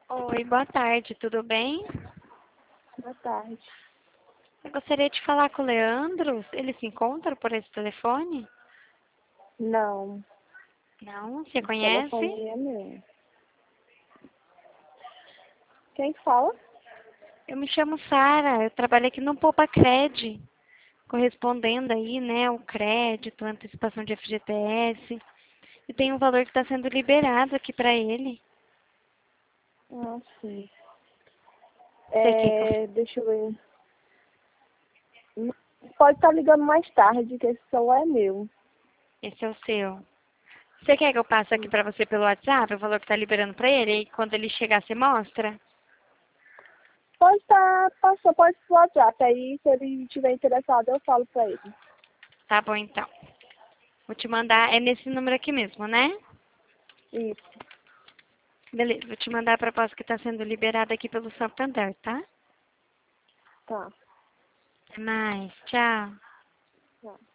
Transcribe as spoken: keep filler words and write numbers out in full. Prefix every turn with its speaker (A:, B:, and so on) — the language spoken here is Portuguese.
A: Oi, boa tarde, tudo bem?
B: Boa tarde.
A: Eu gostaria de falar com o Leandro. Ele se encontra por esse telefone?
B: Não,
A: Não, você
B: o
A: conhece?
B: telefone é meu. Quem fala?
A: Eu me chamo Sara, eu trabalho aqui no Poupa Cred, correspondendo aí, né, o crédito, a antecipação de F G T S. E tem um valor que está sendo liberado aqui para ele.
B: Ah, sim.
A: Você quer que eu...
B: É, deixa eu ver. Pode estar ligando mais tarde, que esse celular é meu.
A: Esse é o seu. Você quer que eu passe aqui
B: Sim.
A: para você pelo WhatsApp, o valor que está liberando para ele? E quando ele chegar, você mostra?
B: Pode estar, passou, pode pro WhatsApp. Aí, se ele estiver interessado, eu falo pra ele.
A: Tá bom, então. Vou te mandar, é nesse número aqui mesmo, né?
B: Isso,
A: Beleza, vou te mandar a proposta que está sendo liberada aqui pelo Santander, tá?
B: tá.
A: Até mais, tchau.
B: Tá.